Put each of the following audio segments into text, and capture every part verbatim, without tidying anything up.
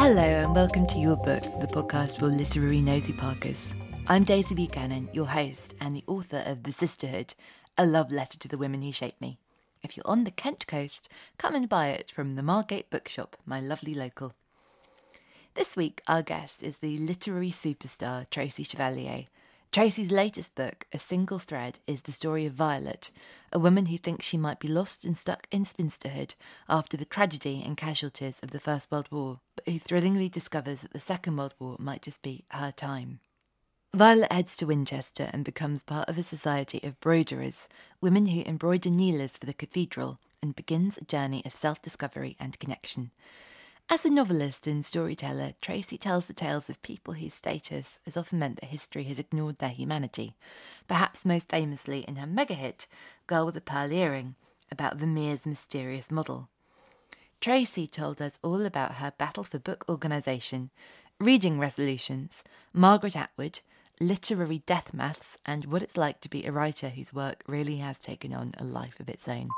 Hello and welcome to Your Book, the podcast for literary nosy parkers. I'm Daisy Buchanan, your host and the author of The Sisterhood, a love letter to the women who shaped me. If you're on the Kent coast, come and buy it from the Margate Bookshop, my lovely local. This week, our guest is the literary superstar Tracy Chevalier. Tracy's latest book, A Single Thread, is the story of Violet, a woman who thinks she might be lost and stuck in spinsterhood after the tragedy and casualties of the First World War, but who thrillingly discovers that the Second World War might just be her time. Violet heads to Winchester and becomes part of a society of broiderers, women who embroider kneelers for the cathedral, and begins a journey of self-discovery and connection. As a novelist and storyteller, Tracy tells the tales of people whose status has often meant that history has ignored their humanity, perhaps most famously in her mega-hit, Girl with a Pearl Earring, about Vermeer's mysterious model. Tracy told us all about her battle for book organisation, reading resolutions, Margaret Atwood, literary death maths, and what it's like to be a writer whose work really has taken on a life of its own.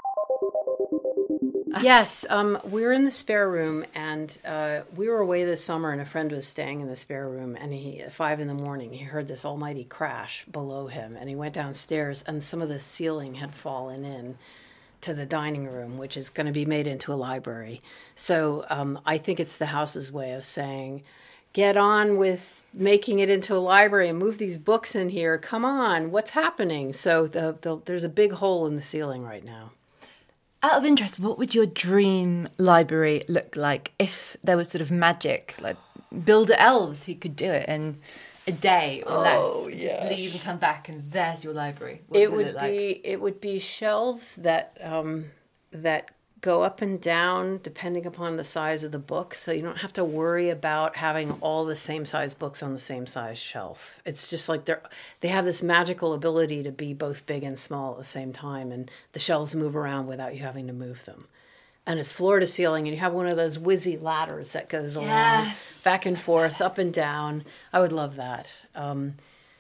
Yes, um, we were in the spare room, and uh, we were away this summer, and a friend was staying in the spare room, and he, at five in the morning, he heard this almighty crash below him, and he went downstairs, and some of the ceiling had fallen in to the dining room, which is going to be made into a library. So um, I think it's the house's way of saying, get on with making it into a library and move these books in here. Come on, what's happening? So the, the, there's a big hole in the ceiling right now. Out of interest, what would your dream library look like if there was sort of magic, like builder elves who could do it in a day or oh, less? Yes. Just leave and come back, and there's your library. What it does would it look be like? it would be shelves that um, that go up and down depending upon the size of the book, so you don't have to worry about having all the same size books on the same size shelf. It's just like they're they have this magical ability to be both big and small at the same time, and the shelves move around without you having to move them. And it's floor to ceiling, and you have one of those whizzy ladders that goes along Yes. back and forth, up and down. I would love that. Um,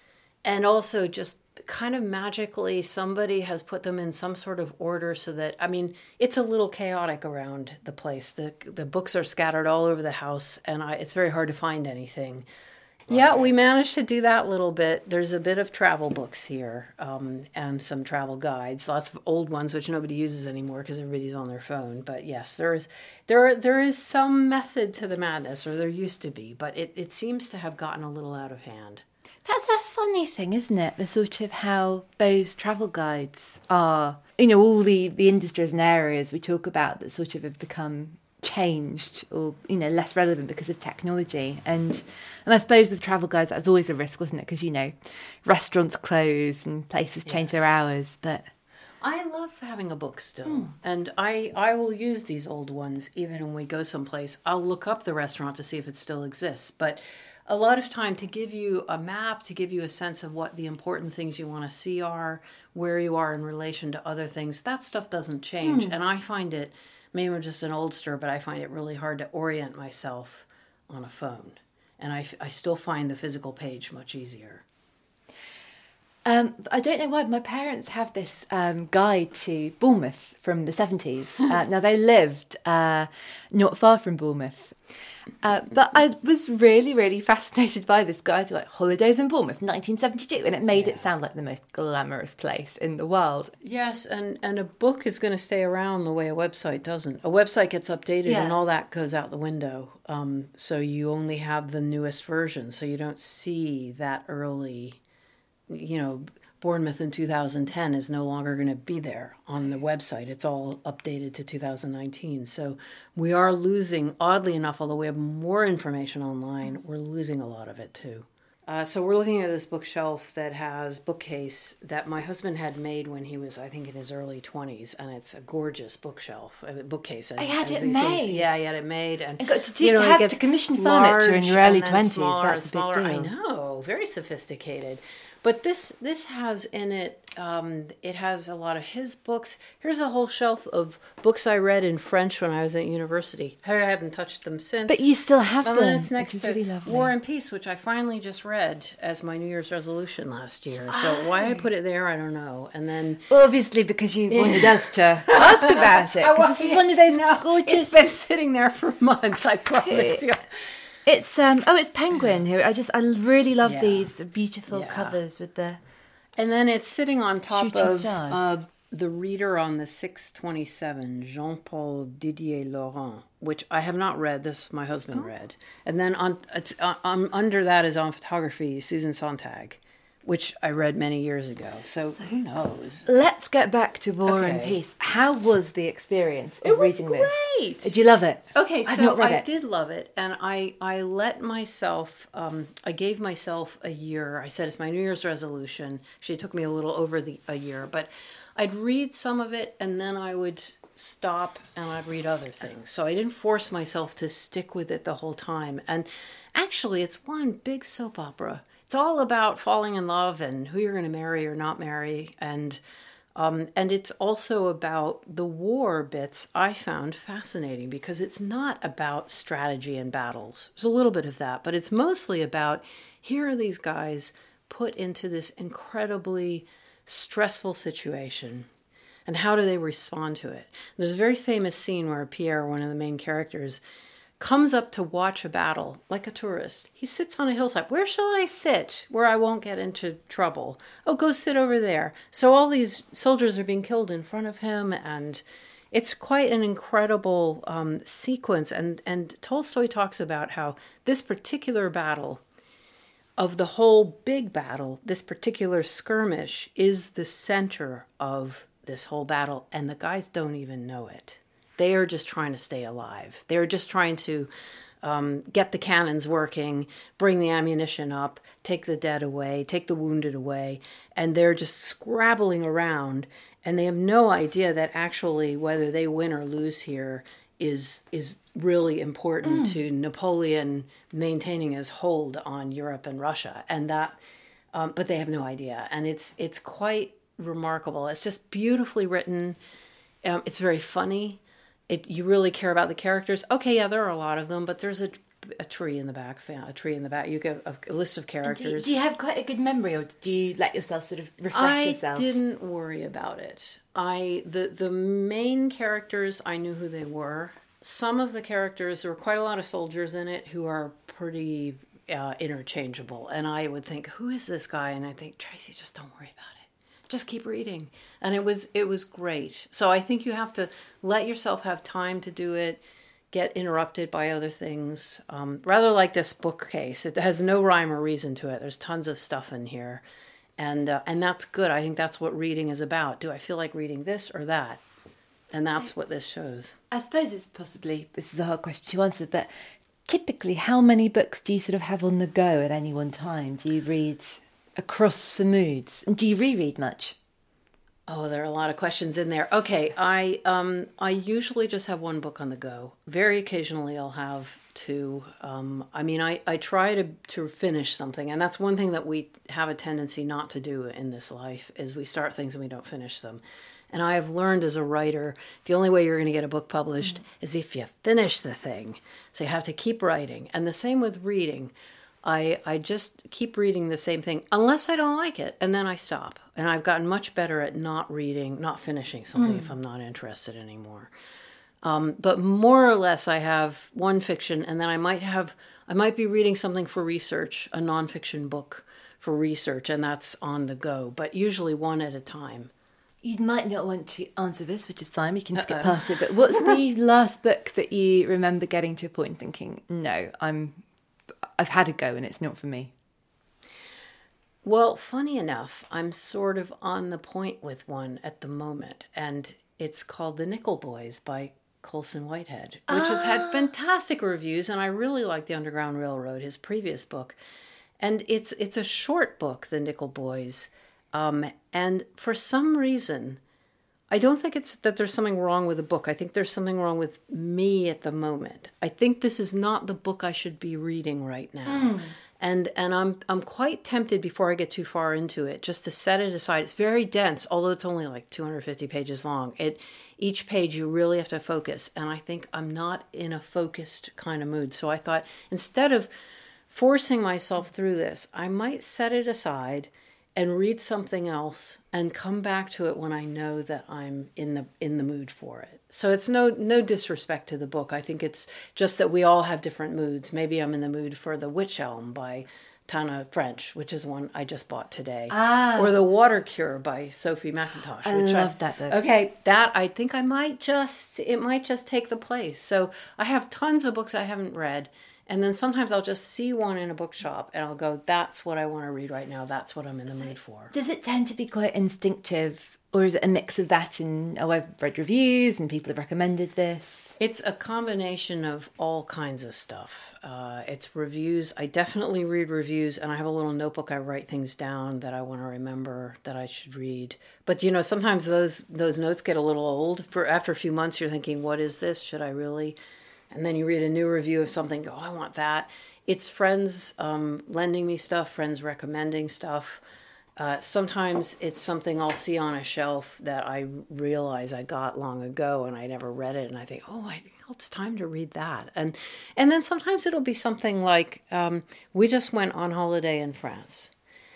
and also just kind of magically somebody has put them in some sort of order so that, I mean, it's a little chaotic around the place. The the books are scattered all over the house, and I, it's very hard to find anything. Yeah, we managed to do that a little bit. There's a bit of travel books here um, and some travel guides, lots of old ones which nobody uses anymore because everybody's on their phone. But yes, there is there there is some method to the madness, or there used to be, but it, it seems to have gotten a little out of hand. That's a funny thing, isn't it? The sort of how those travel guides are, you know, all the, the industries and areas we talk about that sort of have become changed or, you know, less relevant because of technology. And and I suppose with travel guides, that was always a risk, wasn't it? Because, you know, restaurants close and places change Yes. their hours. But I love having a book still. Mm. And I, I will use these old ones even when we go someplace. I'll look up the restaurant to see if it still exists. But a lot of time to give you a map, to give you a sense of what the important things you want to see are, where you are in relation to other things, that stuff doesn't change. Mm. And I find it, maybe I'm just an oldster, but I find it really hard to orient myself on a phone. And I, I still find the physical page much easier. Um, I don't know why, my parents have this um, guide to Bournemouth from the seventies. Uh, now, they lived uh, not far from Bournemouth. Uh, but I was really, really fascinated by this guide to like holidays in Bournemouth, nineteen seventy-two, and it made yeah. it sound like the most glamorous place in the world. Yes, and, and a book is going to stay around the way a website doesn't. A website gets updated yeah. and all that goes out the window. Um, so you only have the newest version, so you don't see that early, you know, Bournemouth in two thousand ten is no longer going to be there on the website. It's all updated to two thousand nineteen. So we are losing, oddly enough, although we have more information online, we're losing a lot of it too. Uh, so we're looking at this bookshelf that has bookcase that my husband had made when he was, I think, in his early twenties, and it's a gorgeous bookshelf, a bookcase. As, I had as it made. Things. Yeah, he had it made. And, and got to, do, you know, to have to commission furniture in your early twenties. That's a big deal. I know, very sophisticated. But this this has in it, um, it has a lot of his books. Here's a whole shelf of books I read in French when I was at university. I haven't touched them since. But you still have and them. And then it's next to really War and Peace, which I finally just read as my New Year's resolution last year. So oh. why I put it there, I don't know. And then well, obviously because you wanted us to ask about it. Because this is one of those no, gorgeous... It's been sitting there for months, I promise you. It's um oh, it's Penguin who I just I really love Yeah. these beautiful Yeah. covers with the And then it's sitting on top Shooting of stars. uh, the reader on the six twenty-seven, Jean-Paul Didier Laurent, which I have not read. This my husband read. And then on it's uh, um, under that is on photography, Susan Sontag, which I read many years ago. So, who knows? Let's get back to War and Okay. Peace. How was the experience of It was reading this? great. Did you love it? Okay, I've so not read I it. did love it, and I I let myself um, I gave myself a year. I said it's my New Year's resolution. Actually, it took me a little over the a year, but I'd read some of it, and then I would stop and I'd read other things. So I didn't force myself to stick with it the whole time. And actually, it's one big soap opera. It's all about falling in love and who you're going to marry or not marry, and Um, and it's also about the war bits I found fascinating because it's not about strategy and battles. There's a little bit of that, but it's mostly about here are these guys put into this incredibly stressful situation and how do they respond to it. There's a very famous scene where Pierre, one of the main characters, comes up to watch a battle like a tourist. He sits on a hillside. Where shall I sit where I won't get into trouble? Oh, go sit over there. So all these soldiers are being killed in front of him, and it's quite an incredible um, sequence. And, and Tolstoy talks about how this particular battle, of the whole big battle, this particular skirmish is the center of this whole battle, and the guys don't even know it. They are just trying to stay alive. They're just trying to um, get the cannons working, bring the ammunition up, take the dead away, take the wounded away. And they're just scrabbling around. And they have no idea that actually whether they win or lose here is is really important mm. to Napoleon maintaining his hold on Europe and Russia. And that, um, but they have no idea. And it's it's quite remarkable. It's just beautifully written. Um, it's very funny. It, you really care about the characters. Okay, yeah, there are a lot of them, but there's a, a tree in the back, a tree in the back. You get a, a list of characters. Do you, do you have quite a good memory, or do you let yourself sort of refresh I yourself? I didn't worry about it. I the the main characters, I knew who they were. Some of the characters, there were quite a lot of soldiers in it who are pretty uh, interchangeable, and I would think, who is this guy? And I think, Tracy, just don't worry about it. Just keep reading. And it was it was great. So I think you have to let yourself have time to do it, get interrupted by other things. Um, rather like this bookcase. It has no rhyme or reason to it. There's tons of stuff in here. And uh, and that's good. I think that's what reading is about. Do I feel like reading this or that? And that's what this shows. I suppose it's possibly, this is a hard question to answer, but typically how many books do you sort of have on the go at any one time? Do you read across for moods? And do you reread much? Oh, there are a lot of questions in there. Okay, I um I usually just have one book on the go. Very occasionally I'll have two. Um, I mean, I, I try to, to finish something, and that's one thing that we have a tendency not to do in this life, is we start things and we don't finish them. And I have learned as a writer, the only way you're going to get a book published mm. is if you finish the thing. So you have to keep writing. And the same with reading. I I just keep reading the same thing unless I don't like it, and then I stop. And I've gotten much better at not reading, not finishing something mm. if I'm not interested anymore. Um, but more or less, I have one fiction, and then I might have I might be reading something for research, a nonfiction book for research, and that's on the go. But usually one at a time. You might not want to answer this, which is fine. We can skip Uh-oh. past it. But what's the last book that you remember getting to a point and thinking, no, I'm I've had a go and it's not for me? Well, funny enough, I'm sort of on the point with one at the moment, and it's called The Nickel Boys by Colson Whitehead, which ah. has had fantastic reviews, and I really like The Underground Railroad, his previous book. And it's it's a short book, The Nickel Boys, um, and for some reason, I don't think it's that there's something wrong with the book. I think there's something wrong with me at the moment. I think this is not the book I should be reading right now. Mm. And and I'm I'm quite tempted before I get too far into it just to set it aside. It's very dense, although it's only like two hundred fifty pages long. It each page you really have to focus, and I think I'm not in a focused kind of mood. So I thought instead of forcing myself through this, I might set it aside and read something else and come back to it when I know that I'm in the in the mood for it. So it's no no disrespect to the book. I think it's just that we all have different moods. Maybe I'm in the mood for The Witch Elm by Tana French, which is one I just bought today. Ah. Or The Water Cure by Sophie McIntosh. I which love I, that book. Okay, that I think I might just, it might just take the place. So I have tons of books I haven't read. And then sometimes I'll just see one in a bookshop and I'll go, that's what I want to read right now. That's what I'm in the mood for. Does it tend to be quite instinctive, or is it a mix of that and, oh, I've read reviews and people have recommended this? It's a combination of all kinds of stuff. Uh, it's reviews. I definitely read reviews, and I have a little notebook. I write things down that I want to remember that I should read. But, you know, sometimes those those notes get a little old. For after a few months, you're thinking, what is this? Should I really... And then you read a new review of something, go, oh, I want that. It's friends um, lending me stuff, friends recommending stuff. Uh, sometimes it's something I'll see on a shelf that I realize I got long ago and I never read it. And I think, oh, I think it's time to read that. And and then sometimes it'll be something like, um, we just went on holiday in France.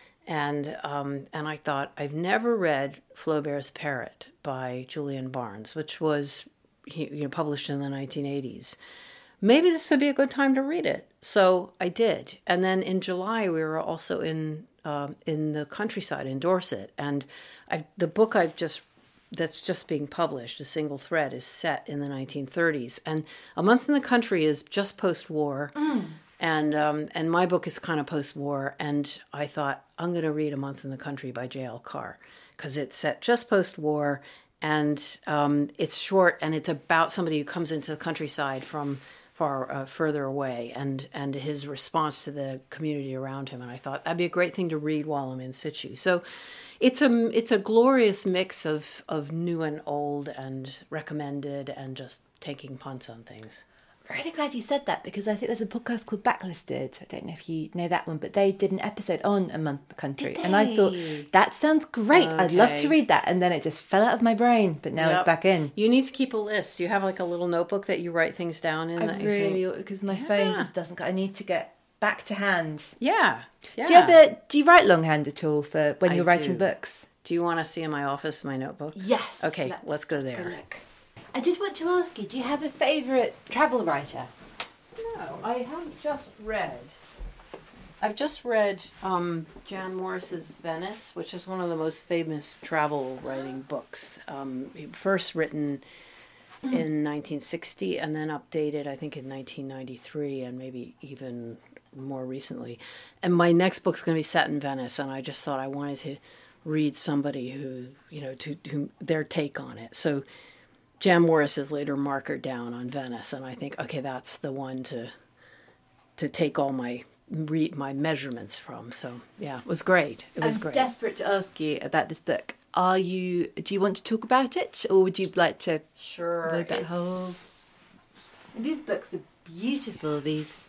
And um, and I thought, I've never read Flaubert's Parrot by Julian Barnes, which was... He, you know, published in the nineteen eighties. Maybe this would be a good time to read it. So I did. And then in July, we were also in um, in the countryside in Dorset. And I've, the book I've just that's just being published, A Single Thread, is set in the nineteen thirties. And A Month in the Country is just post-war. Mm. And um, and my book is kind of post-war. And I thought, I'm going to read A Month in the Country by J L Carr, because it's set just post-war. And um, it's short, and it's about somebody who comes into the countryside from far uh, further away, and, and his response to the community around him. And I thought that'd be a great thing to read while I'm in situ. So it's a it's a glorious mix of of new and old, and recommended, and just taking punts on things. Really glad you said that, because I think there's a podcast called Backlisted. I don't know if you know that one, but they did an episode on A Month in the Country. And I thought, that sounds great. Okay. I'd love to read that. And then it just fell out of my brain, but now yep. it's back in. You need to keep a list. You have like a little notebook that you write things down in. I that really, because my yeah. phone just doesn't, I need to get back to hand. Yeah. yeah. Do you ever, do you write longhand at all for when you're I writing do. books? Do you want to see in my office my notebooks? Yes. Okay, let's, let's go there. Let's go look. I did want to ask you, do you have a favourite travel writer? No, I have just read. I've just read um, Jan Morris's Venice, which is one of the most famous travel writing books. Um, first written mm. in nineteen sixty and then updated, I think, in nineteen ninety-three and maybe even more recently. And my next book's going to be set in Venice, and I just thought I wanted to read somebody who, you know, to, to their take on it. So Jan Morris is later markered down on Venice, and I think, okay, that's the one to to take all my read my measurements from. So yeah, it was great. It was I'm great. Desperate to ask you about this book. Are you? Do you want to talk about it, or would you like to? Sure. That it's... whole... These books are beautiful. These.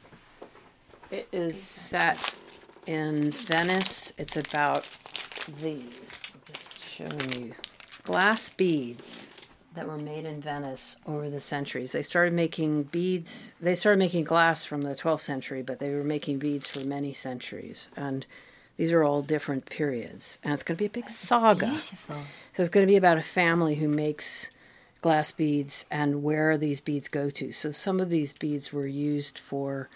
It is set in Venice. It's about these. I'm just showing you glass beads that were made in Venice over the centuries. They started making beads. They started making glass from the twelfth century, but they were making beads for many centuries. And these are all different periods. And it's going to be a big That's saga. Beautiful. So it's going to be about a family who makes glass beads and where these beads go to. So some of these beads were used for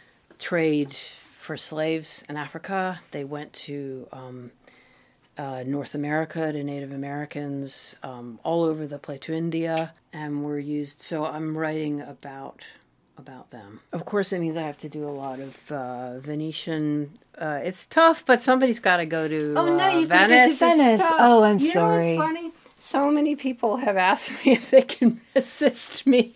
trade for slaves in Africa. They went to um, Uh, North America to Native Americans, um, all over the place to India, and were used. So I'm writing about about them. Of course, it means I have to do a lot of uh, Venetian. Uh, it's tough, but somebody's got to go to. Oh no, uh, you've Venice. got to go to Venice. Oh, I'm you sorry. You know what's funny? So many people have asked me if they can assist me.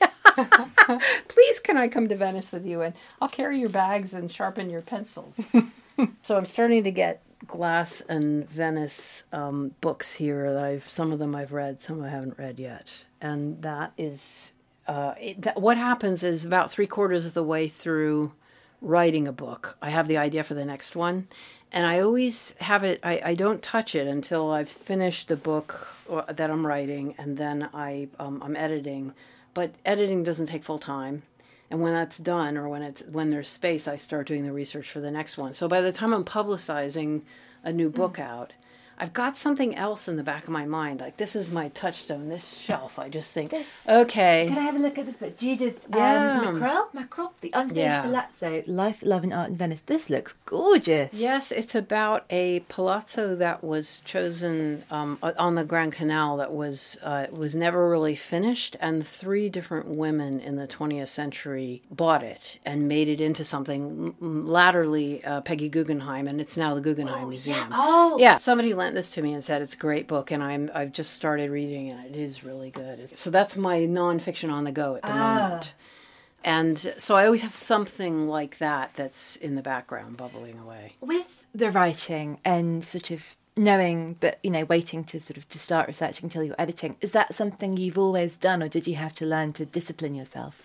Please, can I come to Venice with you, and I'll carry your bags and sharpen your pencils. So I'm starting to get glass and Venice um, books here. That I've some of them I've read, some I haven't read yet, and that is uh, it, that, what happens is about three quarters of the way through writing a book, I have the idea for the next one, and I always have it. I, I don't touch it until I've finished the book that I'm writing, and then I um, I'm editing. But editing doesn't take full time. And when that's done, or when it's when there's space, I start doing the research for the next one. So by the time I'm publicizing a new book mm. out, I've got something else in the back of my mind. Like, this is my touchstone, this shelf. I just think, this, okay. Can I have a look at this book? Judith um, yeah. Mackrell? Mackrell? The Unfinished yeah. Palazzo, Life, Love and Art in Venice. This looks gorgeous. Yes, it's about a palazzo that was chosen um, on the Grand Canal that was uh, was never really finished. And three different women in the twentieth century bought it and made it into something. Latterly, uh, Peggy Guggenheim, and it's now the Guggenheim oh, Museum. Yeah. Oh, yeah. Somebody lent this to me and said it's a great book, and I'm I've just started reading it. It is really good. So that's my nonfiction on the go at the ah. moment. And so I always have something like that that's in the background bubbling away. With the writing and sort of knowing that, you know, waiting to sort of to start researching until you're editing, is that something you've always done, or did you have to learn to discipline yourself?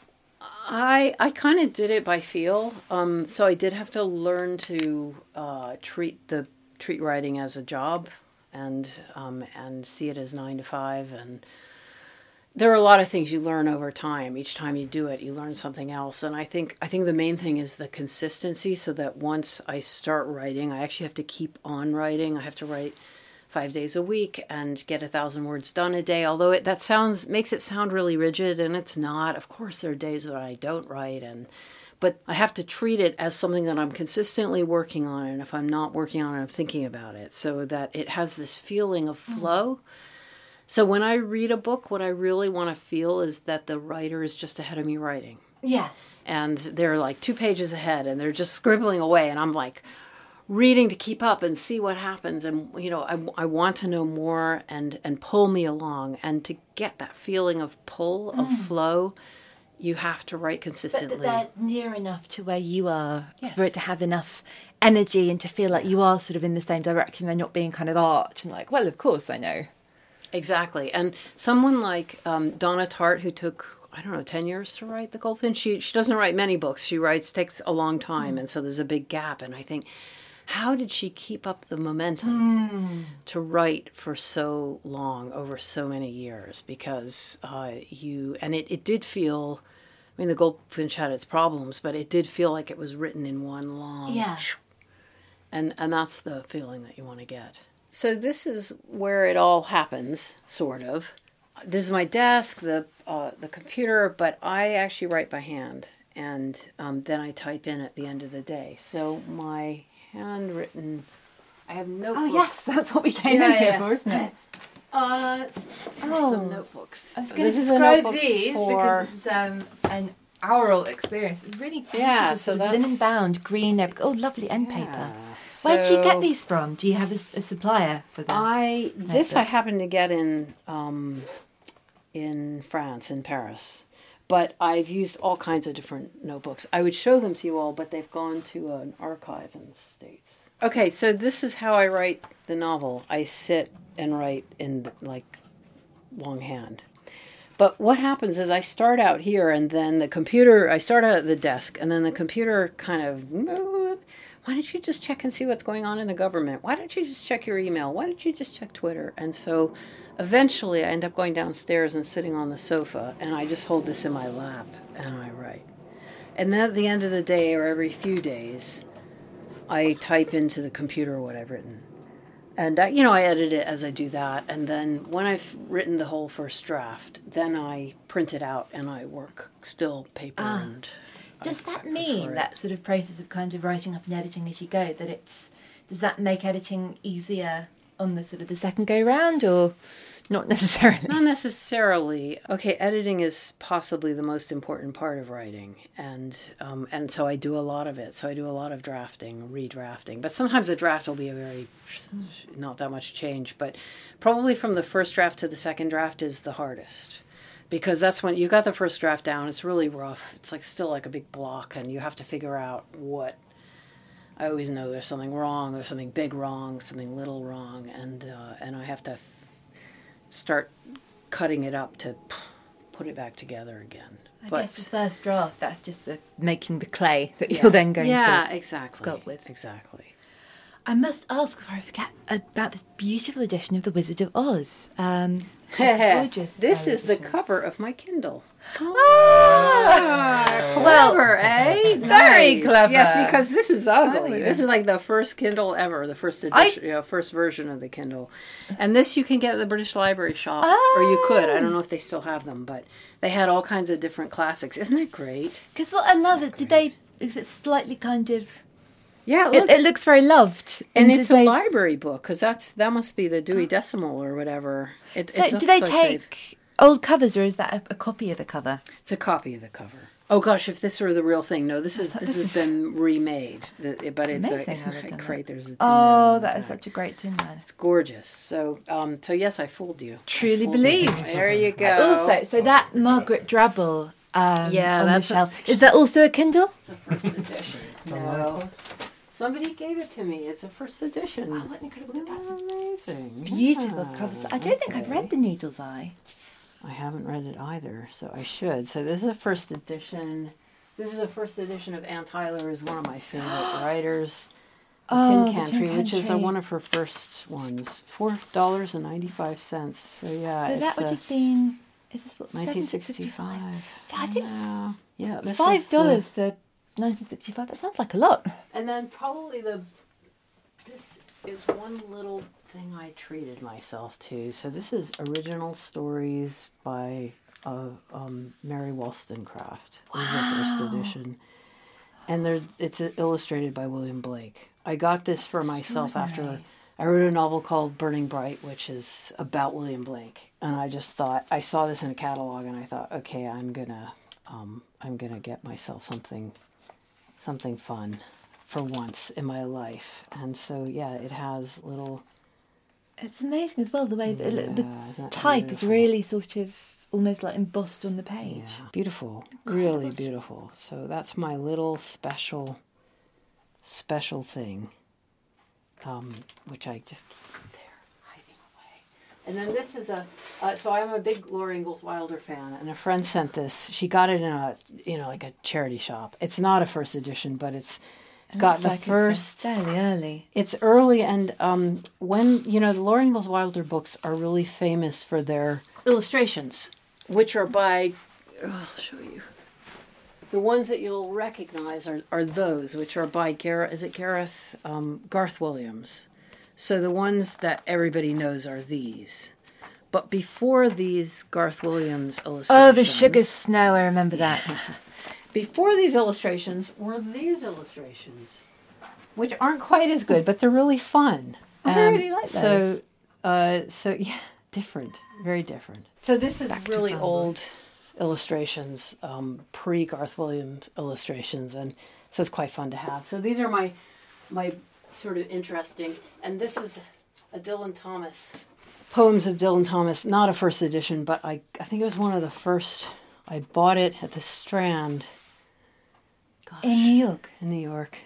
I I kind of did it by feel. Um, so I did have to learn to uh, treat the treat writing as a job, and um, and see it as nine to five. And there are a lot of things you learn over time. Each time you do it, you learn something else. And I think I think the main thing is the consistency, so that once I start writing, I actually have to keep on writing. I have to write five days a week and get a thousand words done a day. Although it, that sounds makes it sound really rigid, and it's not. Of course, there are days when I don't write, and but I have to treat it as something that I'm consistently working on. And if I'm not working on it, I'm thinking about it, so that it has this feeling of flow. Mm. So when I read a book, what I really want to feel is that the writer is just ahead of me writing. Yes. And they're like two pages ahead, and they're just scribbling away, and I'm like reading to keep up and see what happens. And, you know, I, I want to know more and, and pull me along. And to get that feeling of pull, mm. of flow, you have to write consistently. But they're near enough to where you are, yes. for it to have enough energy and to feel like you are sort of in the same direction. They're not being kind of arch and like, well, of course I know. Exactly. And someone like um, Donna Tartt, who took, I don't know, ten years to write The Goldfinch, she, she doesn't write many books. She writes, takes a long time. Mm. And so there's a big gap. And I think, how did she keep up the momentum mm. to write for so long, over so many years? Because uh, you, and it, it did feel, I mean, The Goldfinch had its problems, but it did feel like it was written in one long, yeah. and, and that's the feeling that you want to get. So this is where it all happens, sort of. This is my desk, the uh, the computer, but I actually write by hand, and um, then I type in at the end of the day. So my handwritten, I have notebooks. Oh yes, that's what we came yeah, in here yeah. for, isn't it? Uh, oh, some notebooks. I was going to describe these for... because this is um, an oral experience. It's really beautiful, yeah, so that's linen bound green notebook. Oh, lovely end yeah. paper. So where do you get these from? Do you have a, a supplier for them? I this notebooks? I happen to get in um, in France, in Paris. But I've used all kinds of different notebooks. I would show them to you all, but they've gone to an archive in the States. Okay, so this is how I write the novel. I sit and write in, like, longhand. But what happens is I start out here, and then the computer, I start out at the desk, and then the computer kind of, why don't you just check and see what's going on in the government? Why don't you just check your email? Why don't you just check Twitter? And so eventually I end up going downstairs and sitting on the sofa, and I just hold this in my lap, and I write. And then at the end of the day, or every few days, I type into the computer what I've written. And, I, you know, I edit it as I do that. And then when I've written the whole first draft, then I print it out and I work still paper. Ah. And Does I, that I mean that sort of process of kind of writing up and editing as you go, that it's, does that make editing easier on the sort of the second go round, or not necessarily? Not necessarily. Okay, editing is possibly the most important part of writing, and um, and so I do a lot of it. So I do a lot of drafting, redrafting. But sometimes a draft will be a very, not that much change. But probably from the first draft to the second draft is the hardest, because that's when you got the first draft down. It's really rough. It's like still like a big block, and you have to figure out what. I always know there's something wrong, there's something big wrong, something little wrong, and uh, and I have to f- start cutting it up to p- put it back together again. I but, guess the first draft, that's just the making the clay that yeah, you're then going yeah, to exactly, sculpt with. Exactly. I must ask before I forget about this beautiful edition of The Wizard of Oz. Um, gorgeous. This is the cover of my Kindle. Ah, clever, eh? Very nice. clever. Yes, because this is ugly. This is like the first Kindle ever, the first edition, I... you know, first version of the Kindle. And this you can get at the British Library shop, oh. or you could. I don't know if they still have them, but they had all kinds of different classics. Isn't that great? Because what I love is, did they? Is it slightly kind of? Yeah, it, it looks very loved, and it's a they... library book because that's that must be the Dewey Decimal or whatever. It, so, it do they like take they've... old covers, or is that a, a copy of the cover? It's a copy of the cover. Oh gosh, if this were the real thing, no, this is this, this has is... been remade, but it's, it's a it's not great. There's a tin oh, man that is such a great tin man. It's gorgeous. So, um, so yes, I fooled you. Truly fooled believed. You. There you go. Also, so that Margaret Drabble, um, yeah, on that's the shelf. A... Is that also a Kindle? It's a first edition. No. Somebody gave it to me. It's a first edition. Oh, what incredible! That's amazing. Beautiful yeah. covers. I don't think I've read The Needle's Eye. I haven't read it either, so I should. So this is a first edition. This is a first edition of Anne Tyler, who's one of my favorite writers. The oh, Tin Cantry, the Tin which is a, Cantry. one of her first ones. Four dollars and ninety-five cents. So yeah, so it's that would a, have been. Is this what? nineteen sixty-five. So I think yeah, yeah this five dollars the... for nineteen sixty-five. That sounds like a lot. And then probably the. This is one little thing I treated myself to. So this is original stories by uh, um, Mary Wollstonecraft. Wow. This is the first edition, and they're it's illustrated by William Blake. I got this for myself after I wrote a novel called Burning Bright, which is about William Blake, and I just thought I saw this in a catalog, and I thought, okay, I'm gonna um, I'm gonna get myself something something fun for once in my life. And so yeah, it has little. It's amazing as well the way that yeah, the type beautiful? Is really sort of almost like embossed on the page. Yeah, beautiful, really beautiful. So that's my little special, special thing, um, which I just keep there hiding away. And then this is a. Uh, so I'm a big Laura Ingalls Wilder fan, and a friend sent this. She got it in a you know like a charity shop. It's not a first edition, but it's. Got the like first it's fairly early. It's early, and um, when you know the Laura Ingalls Wilder books are really famous for their illustrations, which are by. Oh, I'll show you. The ones that you'll recognize are, are those, which are by Gareth. Is it Gareth um, Garth Williams? So the ones that everybody knows are these. But before these Garth Williams illustrations, oh, the Sugar Snow! I remember that. Before these illustrations were these illustrations, which aren't quite as good, but they're really fun. I um, really like those. So, uh, so yeah, different, very different. So this is Back really old illustrations, um, pre-Garth Williams illustrations, and so it's quite fun to have. So these are my my sort of interesting, and this is a Dylan Thomas, Poems of Dylan Thomas, not a first edition, but I I think it was one of the first. I bought it at the Strand. Gosh, in New York? In New York.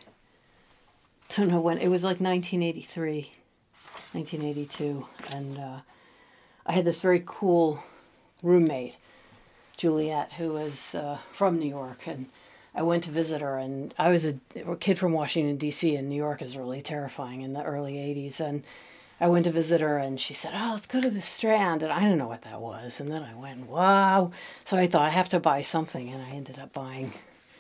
Don't know when. It was like nineteen eighty-three, nineteen eighty-two. And uh, I had this very cool roommate, Juliet, who was uh, from New York. And I went to visit her. And I was a, a kid from Washington, D C, and New York is really terrifying in the early eighties. And I went to visit her, and she said, oh, let's go to the Strand. And I didn't know what that was. And then I went, wow. So I thought, I have to buy something. And I ended up buying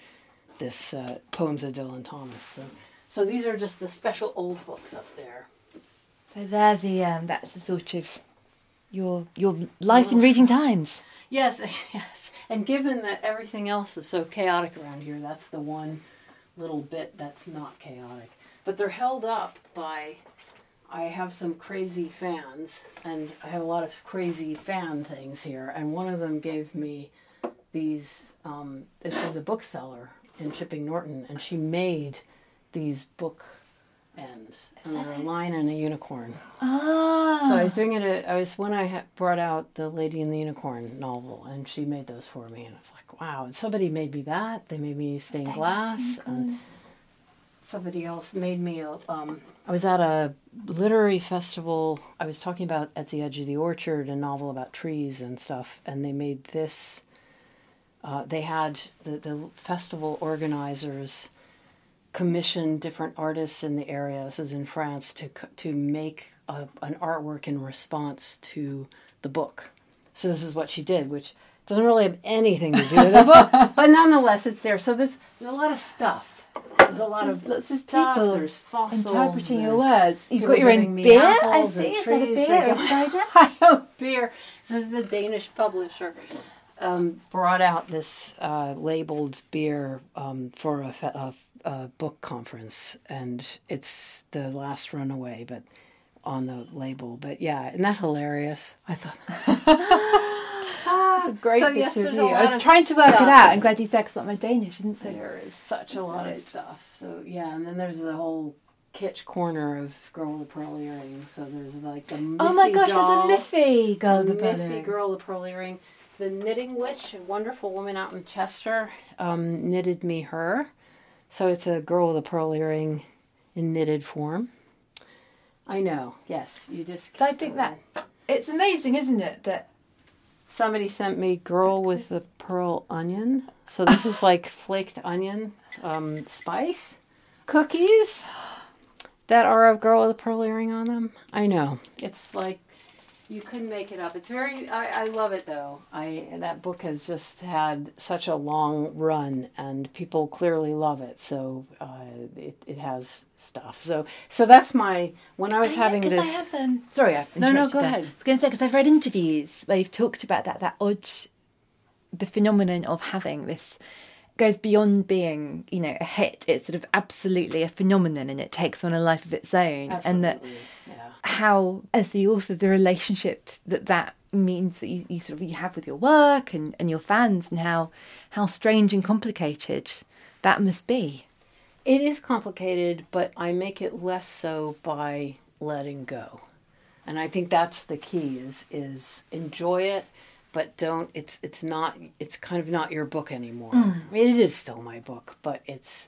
this uh, Poems of Dylan Thomas. So, so these are just the special old books up there. So they're the, um, that's the sort of your your life in reading times. Yes, yes. And given that everything else is so chaotic around here, that's the one little bit that's not chaotic. But they're held up by... I have some crazy fans, and I have a lot of crazy fan things here, and one of them gave me these, um, this was a bookseller in Chipping Norton, and she made these book ends, and they're a lion and a unicorn. Ah. So I was doing it, at, I was, when I had brought out the Lady and the Unicorn novel, and she made those for me, and I was like, wow, and somebody made me that, they made me stained, stained glass, and somebody else made me a, um, I was at a literary festival. I was talking about At the Edge of the Orchard, a novel about trees and stuff, and they made this. Uh, they had the, the festival organizers commissioned different artists in the area, this is in France, to to make a, an artwork in response to the book. So this is what she did, which doesn't really have anything to do with the book, but nonetheless it's there. So there's, there's a lot of stuff. There's a lot of lots stuff. of people there's fossils. Interpreting your words. You've got people your giving own me beer, I apples see. and Is that a trees. beer They or go- cider? I own beer. This is the Danish publisher. Um, brought out this uh, labeled beer um, for a, fe- a, a book conference, and it's the last runaway, but on the label. But yeah, isn't that hilarious? I thought That's a great So, picture yes, of there's a you. I lot was of trying to work stuff. it out. I'm glad you said, because like my Danish isn't so. there is such a lot of Solid. stuff. So yeah, and then there's the whole kitsch corner of Girl with the Pearl Earring. So there's like the Miffy Oh my gosh, doll, there's a Miffy girl. the The Pearl Miffy Earring. Girl with the Pearl Earring. The Knitting Witch, a wonderful woman out in Chester, um, knitted me her. So it's a girl with a pearl earring in knitted form. I know, yes. You just. I think that it's amazing, isn't it? That Somebody sent me Girl with the Pearl Onion. So this is like flaked onion um, spice cookies that are of Girl with a Pearl Earring on them. I know. It's like, you couldn't make it up. It's very, I, I love it though. I That book has just had such a long run and people clearly love it. So uh, it, it has stuff. So so that's my, when I was having because this. I have, um, sorry, I No, no, interrupted go there. ahead. I was going to say, because I've read interviews where you've talked about that, that odd, the phenomenon of having this goes beyond being, you know, a hit. It's sort of absolutely a phenomenon and it takes on a life of its own. Absolutely, And that yeah. how, as the author, the relationship that that means that you, you sort of you have with your work and, and your fans, and how how strange and complicated that must be. It is complicated, but I make it less so by letting go. And I think that's the key is is enjoy it, but don't it's it's not it's kind of not your book anymore. Mm. I mean, it is still my book, but it's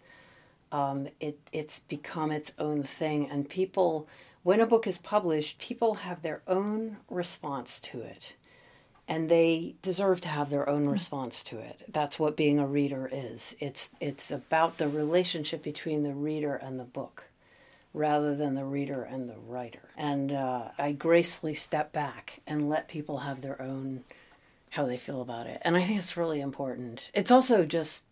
um it it's become its own thing, and people, when a book is published, people have their own response to it. And they deserve to have their own response to it. That's what being a reader is. It's it's about the relationship between the reader and the book, rather than the reader and the writer. And uh, I gracefully step back and let people have their own, how they feel about it. And I think it's really important. It's also just,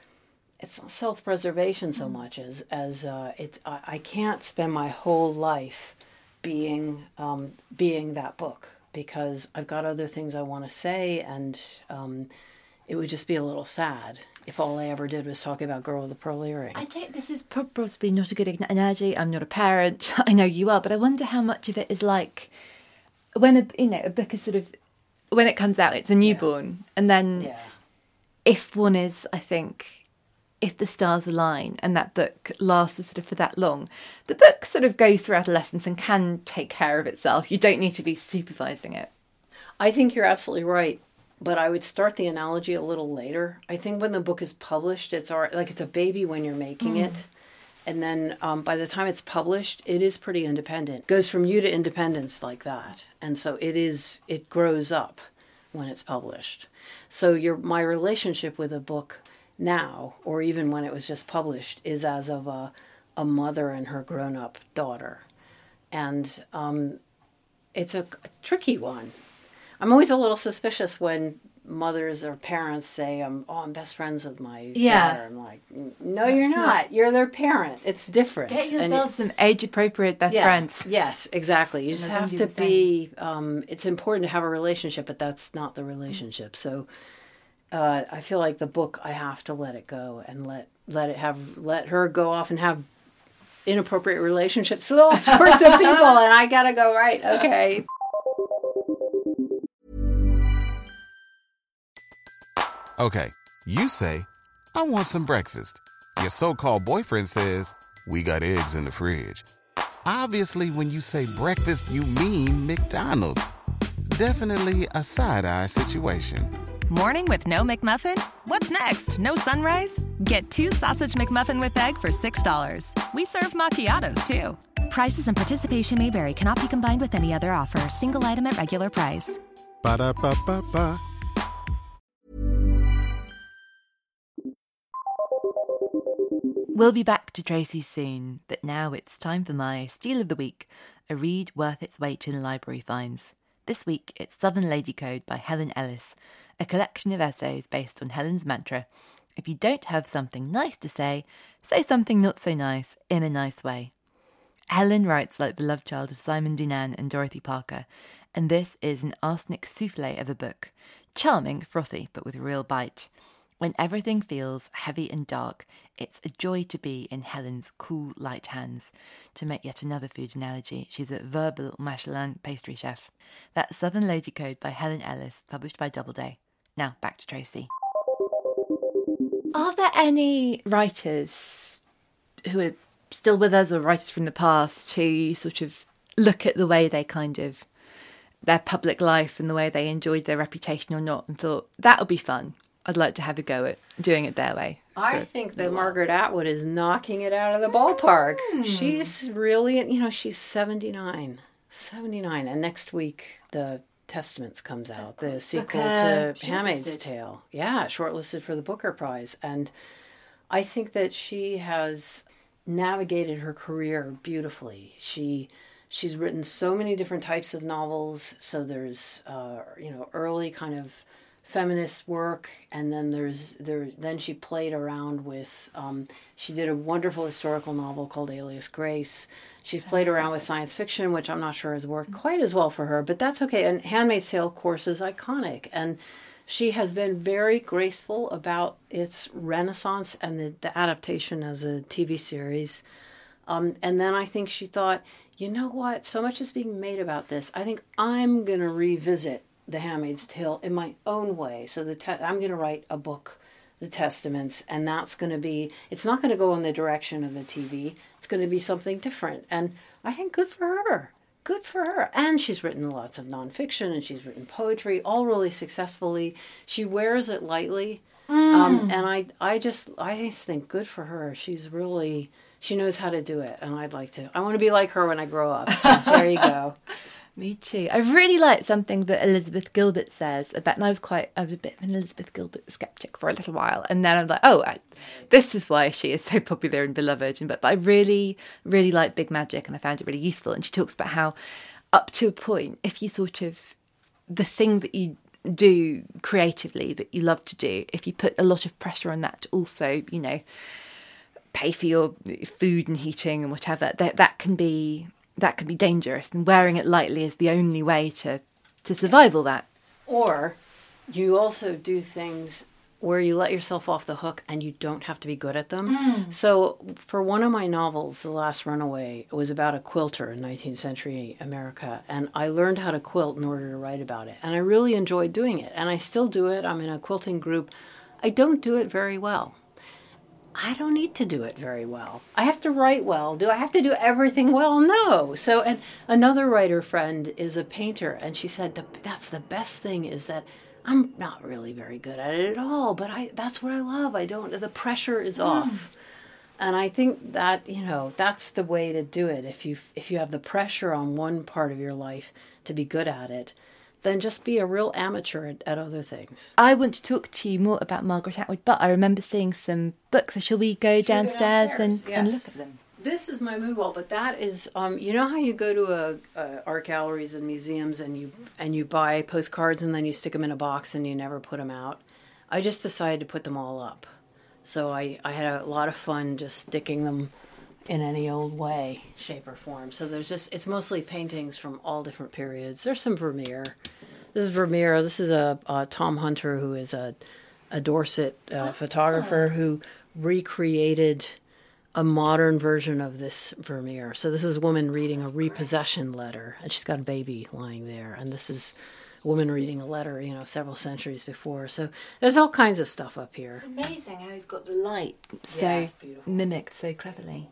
it's not self-preservation so much as, as uh, it's, I, I can't spend my whole life being um, being that book, because I've got other things I want to say, and um, it would just be a little sad if all I ever did was talk about Girl with the Pearl Earring. I don't, this is possibly not a good analogy. I'm not a parent. I know you are, but I wonder how much of it is like when a, you know, a book is sort of, when it comes out, it's a newborn. Yeah. And then yeah. if one is, I think, if the stars align and that book lasts sort of for that long, the book sort of goes through adolescence and can take care of itself. You don't need to be supervising it. I think you're absolutely right, but I would start the analogy a little later. I think when the book is published, it's all right, like it's a baby when you're making mm. it. And then um, by the time it's published, it is pretty independent. It goes from you to independence like that. And so it is, it grows up when it's published. So your my relationship with a book now, or even when it was just published, is as of a, a mother and her grown-up daughter. And um, it's a, a tricky one. I'm always a little suspicious when mothers or parents say, um, oh, I'm best friends with my yeah. daughter. I'm like, no, you're not. not. You're their parent. It's different. Get yourself some age-appropriate best yeah, friends. Yes, exactly. You just have to be, um, it's important to have a relationship, but that's not the relationship. So uh, I feel like the book, I have to let it go and let, let it have, let her go off and have inappropriate relationships with all sorts of people. And I got to go, right, okay. Okay, you say, I want some breakfast. Your so-called boyfriend says, we got eggs in the fridge. Obviously, when you say breakfast, you mean McDonald's. Definitely a side-eye situation. Morning with no McMuffin? What's next? No sunrise? Get two sausage McMuffin with egg for six dollars. We serve macchiatos, too. Prices and participation may vary. Cannot be combined with any other offer. Single item at regular price. Ba-da-ba-ba-ba. We'll be back to Tracy soon, but now it's time for my Steal of the Week, a read worth its weight in library fines. This week it's Southern Lady Code by Helen Ellis, a collection of essays based on Helen's mantra: if you don't have something nice to say, say something not so nice in a nice way. Helen writes like the love child of Simon Dunan and Dorothy Parker, and this is an arsenic souffle of a book. Charming, frothy, but with real bite. When everything feels heavy and dark, it's a joy to be in Helen's cool, light hands. To make yet another food analogy, she's a verbal Michelin pastry chef. That's Southern Lady Code by Helen Ellis, published by Doubleday. Now, back to Tracy. Are there any writers who are still with us, or writers from the past, who sort of look at the way they kind of, their public life and the way they enjoyed their reputation or not, and thought, that would be fun. I'd like to have a go at doing it their way. I think that Margaret Atwood is knocking it out of the ballpark. Mm. She's really, you know, she's seventy-nine. seventy-nine. And next week, The Testaments comes out, the sequel Booker, to Handmaid's Tale. Yeah, shortlisted for the Booker Prize. And I think that she has navigated her career beautifully. She... She's written so many different types of novels. So there's, uh, you know, early kind of feminist work, and then there's there. Then she played around with. Um, she did a wonderful historical novel called Alias Grace. She's played around with science fiction, which I'm not sure has worked quite as well for her, but that's okay. And Handmaid's Tale, of course, is iconic, and she has been very graceful about its renaissance and the, the adaptation as a T V series. Um, and then I think she thought, you know what? So much is being made about this. I think I'm going to revisit The Handmaid's Tale in my own way. So the te- I'm going to write a book, The Testaments, and that's going to be, it's not going to go in the direction of the T V. It's going to be something different. And I think good for her. Good for her. And she's written lots of nonfiction, and she's written poetry, all really successfully. She wears it lightly. Mm. Um, and I, I just, I just think good for her. She's really... She knows how to do it, and I'd like to. I want to be like her when I grow up. So there you go. Me too. I really liked something that Elizabeth Gilbert says about, and I was quite, I was a bit of an Elizabeth Gilbert skeptic for a little while, and then I'm like, oh, I, this is why she is so popular and beloved. And but, but I really, really like Big Magic, and I found it really useful. And she talks about how, up to a point, if you sort of, the thing that you do creatively that you love to do, if you put a lot of pressure on that to also, you know, pay for your food and heating and whatever, that that can be that can be dangerous, and wearing it lightly is the only way to to survive all that. Or you also do things where you let yourself off the hook and you don't have to be good at them. Mm. So for one of my novels, The Last Runaway, it was about a quilter in nineteenth century America, and I learned how to quilt in order to write about it, and I really enjoyed doing it, and I still do it. I'm in a quilting group. I don't do it very well. I don't need to do it very well. I have to write well. Do I have to do everything well? No. So, and another writer friend is a painter, and she said the, that's the best thing is that I'm not really very good at it at all, but I that's what I love. I don't, the pressure is mm. off. And I think that, you know, that's the way to do it. If you if you have the pressure on one part of your life to be good at it, then just be a real amateur at, at other things. I want to talk to you more about Margaret Atwood, but I remember seeing some books. So shall we go downstairs, go downstairs? And, yes. and look at them? This is my mood wall, but that is, um, you know how you go to a, a art galleries and museums and you and you buy postcards and then you stick them in a box and you never put them out? I just decided to put them all up. So I, I had a lot of fun just sticking them in any old way, shape, or form. So there's just, it's mostly paintings from all different periods. There's some Vermeer. This is Vermeer. This is a, a Tom Hunter, who is a, a Dorset uh, photographer who recreated a modern version of this Vermeer. So this is a woman reading a repossession letter, and she's got a baby lying there. And this is a woman reading a letter, you know, several centuries before. So there's all kinds of stuff up here. It's amazing how he's got the light so yeah, mimicked so cleverly.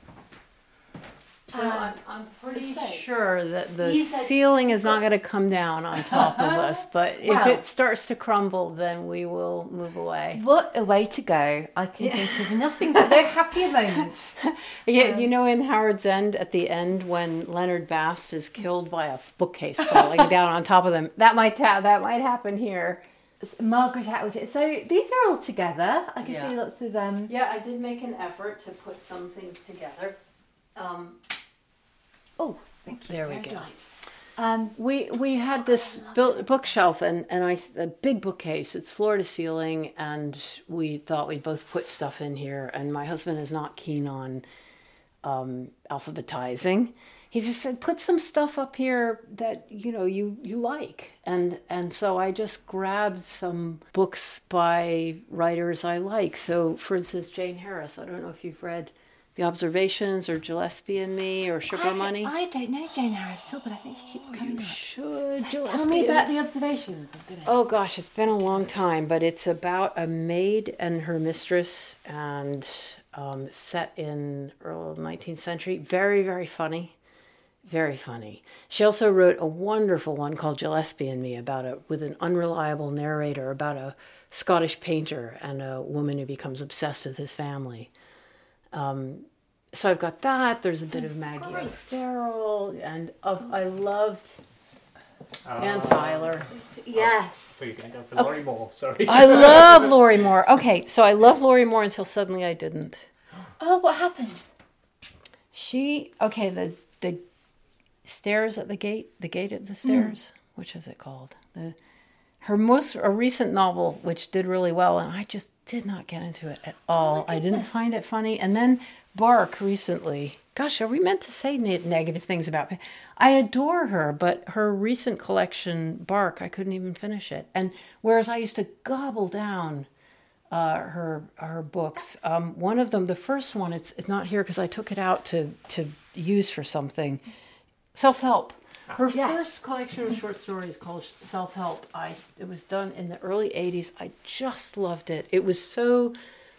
So uh, I'm, I'm pretty sure that the ceiling is not going to come down on top of us, but wow. if it starts to crumble, then we will move away. What a way to go. I can yeah. think of nothing but no happier moment. Yeah, um, you know, in Howard's End, at the end, when Leonard Bast is killed by a bookcase falling down on top of them, that might ta- that might happen here. Margaret Atwood. So these are all together. I can Yeah. see lots of... Um... Yeah, I did make an effort to put some things together. Um, oh, thank you. there we There's go. light. Um, We we had this built bookshelf and, and I a big bookcase. It's floor to ceiling, and we thought we'd both put stuff in here. And my husband is not keen on um, alphabetizing. He just said, put some stuff up here that you know you, you like. And and so I just grabbed some books by writers I like. So, for instance, Jane Harris. I don't know if you've read The Observations or Gillespie and Me or Sugar I, Money. I don't know Jane Harris at all, but I think she keeps coming You up. should. So Gillespie tell me and- about The Observations. I'm gonna... Oh gosh, it's been a long time, but it's about a maid and her mistress, and um, set in early nineteenth century. Very, very funny. Very funny. She also wrote a wonderful one called Gillespie and Me about a with an unreliable narrator about a Scottish painter and a woman who becomes obsessed with his family. Um, so I've got that. There's a bit of Maggie great. O'Farrell, and of, I loved Uh, Ann Tyler. Yes. So you're going to go for Laurie Moore, sorry. I love Laurie Moore. Okay, so I love Laurie Moore until suddenly I didn't. Oh, what happened? She, okay, the the stairs at the gate, the gate at the stairs, mm. which is it called? The her most a recent novel, which did really well, and I just did not get into it at all. Oh I didn't find it funny. And then Bark recently. Gosh, are we meant to say ne- negative things about her? I adore her, but her recent collection, Bark, I couldn't even finish it. And whereas I used to gobble down uh, her her books, um, one of them, the first one, it's it's not here because I took it out to to use for something. Self-help. Her Yes. first collection of short stories called Self-Help. I it was done in the early eighties. I just loved it. It was so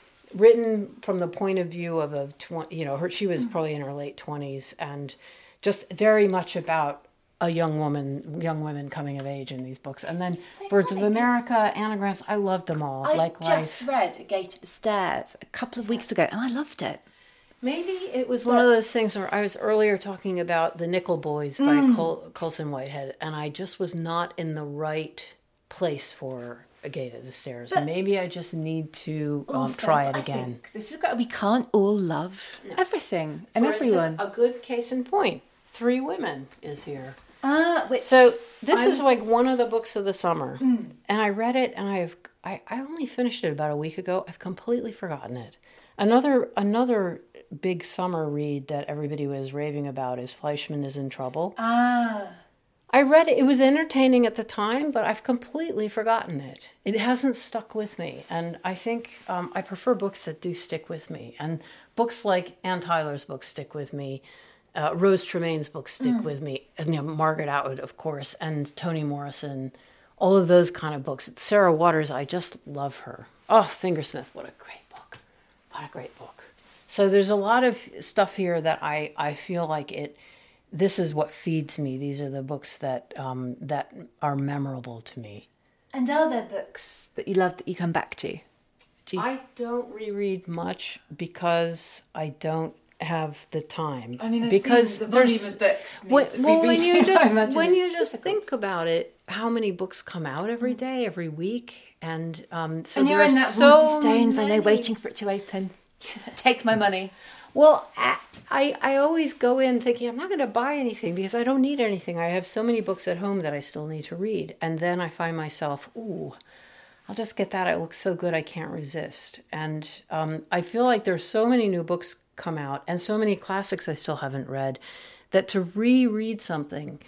written from the point of view of a twenty, you know, her she was probably in her late twenties, and just very much about a young woman, young women coming of age in these books. And then So Birds funny, of America, Anagrams. I loved them all. I like just life. read A Gate at the Stairs a couple of weeks ago, and I loved it. Maybe it was one of those things where I was earlier talking about The Nickel Boys by Mm. Col- Colson Whitehead, and I just was not in the right place for A Gate at the Stairs. But Maybe I just need to um, Also, try it I again. think this is great. We can't all love everything and For instance, everyone. a good case in point, Three Women is here. Ah, which So this I is was- like one of the books of the summer, and I read it, and I've I, I only finished it about a week ago. I've completely forgotten it. Another another big summer read that everybody was raving about is Fleischman is in Trouble. ah. I read it. It was entertaining at the time, but I've completely forgotten it. It hasn't stuck with me, and I think um, I prefer books that do stick with me. And books like Ann Tyler's books stick with me. Uh, Rose Tremaine's books stick Mm. with me. And, you know, Margaret Atwood, of course, and Toni Morrison. All of those kind of books. Sarah Waters, I just love her. Oh, Fingersmith, what a great book. What a great book. So there's a lot of stuff here that I, I feel like it... This is what feeds me. These are the books that um, that are memorable to me. And are there books that you love that you come back to? Do you... I don't reread much because I don't have the time. I mean, I've because seen the volume there's of books. when, means well, when rereading, you I just imagine when it's you just difficult. think about it, how many books come out every day, every week, and um, so And there you're are in that so Waterstones, I know, many. waiting for it to open. Take my money. Well, I, I always go in thinking I'm not going to buy anything because I don't need anything. I have so many books at home that I still need to read. And then I find myself, ooh, I'll just get that. It looks so good, I can't resist. And um, I feel like there's so many new books come out and so many classics I still haven't read that to reread something,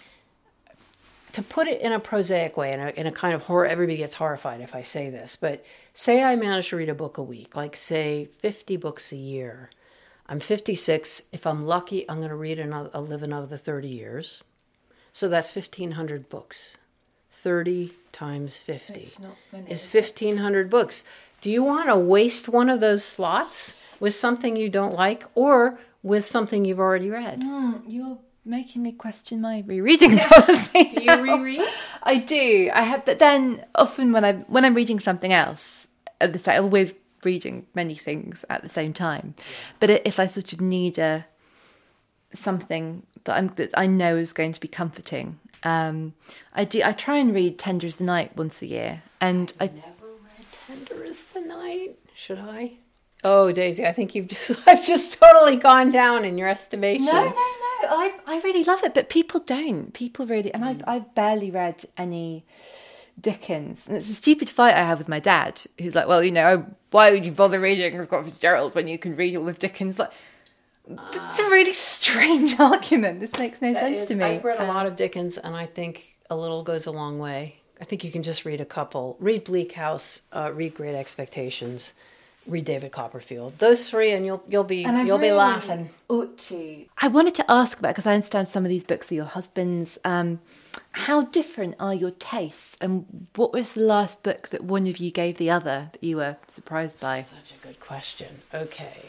to put it in a prosaic way, in a, in a kind of horror, everybody gets horrified if I say this, but say I manage to read a book a week, like say fifty books a year. I'm fifty-six. If I'm lucky, I'm going to read another, I'll live another thirty years. So that's fifteen hundred books. thirty times fifty It's not many, is is it? fifteen hundred books. Do you want to waste one of those slots with something you don't like or with something you've already read? Mm, you're making me question my rereading policy. Do you reread? I do. I have, but then often when I'm when I'm reading something else, at the same, always reading many things at the same time. Yeah. But if I sort of need a something that, I'm, that I know is going to be comforting. Um, I do. I try and read Tender as the Night once a year, and I never read Tender as the Night. Should I? Oh, Daisy, I think you've just I've just totally gone down in your estimation. No, no, no. I I really love it, but people don't. People really, and I've I've barely read any Dickens, and it's a stupid fight I have with my dad, who's like, well, you know, why would you bother reading Scott Fitzgerald when you can read all of Dickens? Like, it's a really strange argument. This makes no sense is, to me. I've read a um, lot of Dickens, and I think a little goes a long way. I think you can just read a couple. Read Bleak House, uh, read Great Expectations, read David Copperfield. Those three, and you'll you'll be and you'll really be laughing. Ought to. I wanted to ask about, because I understand some of these books are your husband's. Um, how different are your tastes, and what was the last book that one of you gave the other that you were surprised by? Such a good question. Okay,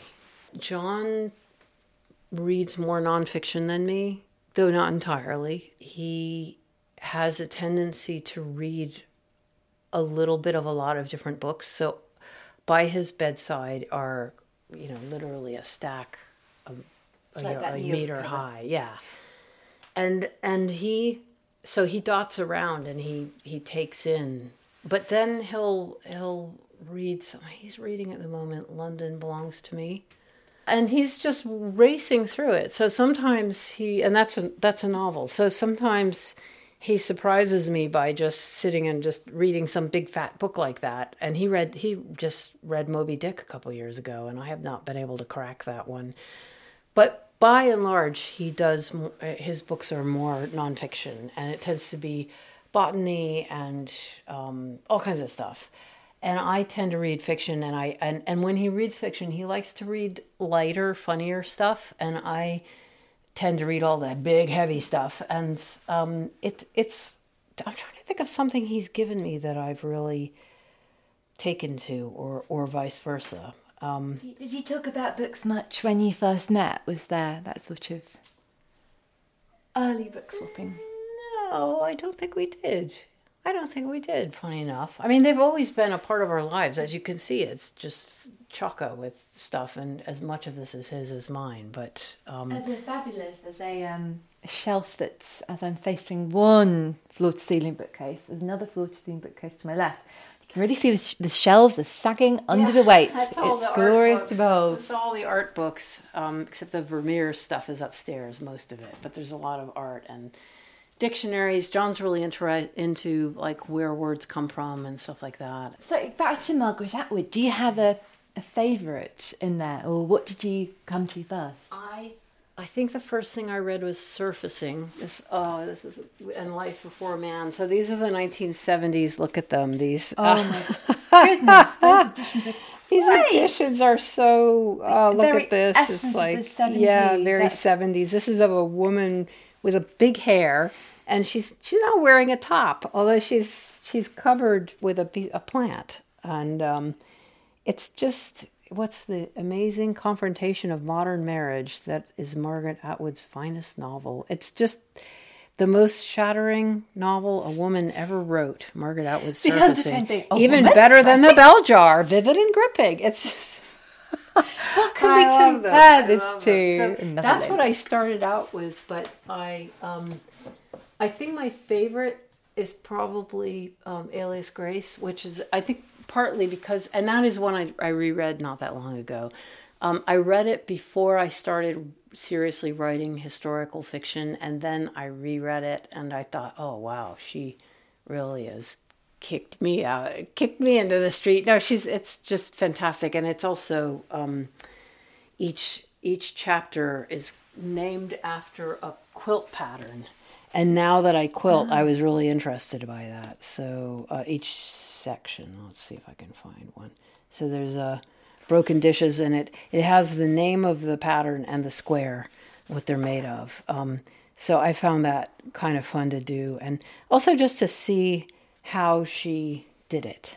John reads more nonfiction than me, though not entirely. He has a tendency to read a little bit of a lot of different books. So by his bedside are, you know, literally a stack of a, like a meter high. Yeah. And and he so he dots around and he he takes in, but then he'll he'll read some, he's reading at the moment London Belongs to Me. And he's just racing through it. So sometimes he, and that's a that's a novel. So sometimes he surprises me by just sitting and just reading some big fat book like that. And he read he just read Moby Dick a couple years ago, and I have not been able to crack that one. But by and large, he does his books are more nonfiction, and it tends to be botany and um, all kinds of stuff. And I tend to read fiction, and I and, and when he reads fiction, he likes to read lighter, funnier stuff, and I tend to read all that big, heavy stuff. And um, it it's I'm trying to think of something he's given me that I've really taken to, or or vice versa. Um, Did you talk about books much when you first met? Was there that sort of early book swapping? No, I don't think we did. I don't think we did, funny enough. I mean, they've always been a part of our lives. As you can see, it's just chock-a with stuff, and as much of this is his as mine. But um, oh, they're fabulous. There's a, um, a shelf that's, as I'm facing one floor-to-ceiling bookcase, there's another floor-to-ceiling bookcase to my left. You can really see the, sh- the shelves are sagging under yeah, the weight. That's all it's the glorious art to books. behold. It's all the art books, um, except the Vermeer stuff is upstairs, most of it. But there's a lot of art and dictionaries. John's really into, into like where words come from and stuff like that. So back to Margaret Atwood. Do you have a, a favourite in there, or what did you come to first? I I think the first thing I read was Surfacing. This oh this is and Life Before Man. So these are the nineteen seventies. Look at them. These oh my goodness, those editions are these great. editions are so. Oh, look Very at this. essence It's of like the seventies. yeah, very That's... seventies. This is of a woman with a big hair. And she's she's not wearing a top, although she's she's covered with a a plant, and um, it's just what's the amazing confrontation of modern marriage that is Margaret Atwood's finest novel. It's just the most shattering novel a woman ever wrote. Margaret Atwood's Surfacing, even better than The Bell Jar, vivid and gripping. It's just, what can we compare this to? So that's what I started out with, but I. Um, I think my favorite is probably um, Alias Grace, which is, I think, partly because, and that is one I, I reread not that long ago. Um, I read it before I started seriously writing historical fiction, and then I reread it, and I thought, oh, wow, she really has kicked me out, kicked me into the street. No, she's, it's just fantastic, and it's also, um, each each chapter is named after a quilt pattern. And now that I quilt, oh. I was really interested by that. So uh, each section, let's see if I can find one. So there's a uh, broken dishes, and it it has the name of the pattern and the square, what they're made of. Um, so I found that kind of fun to do, and also just to see how she did it.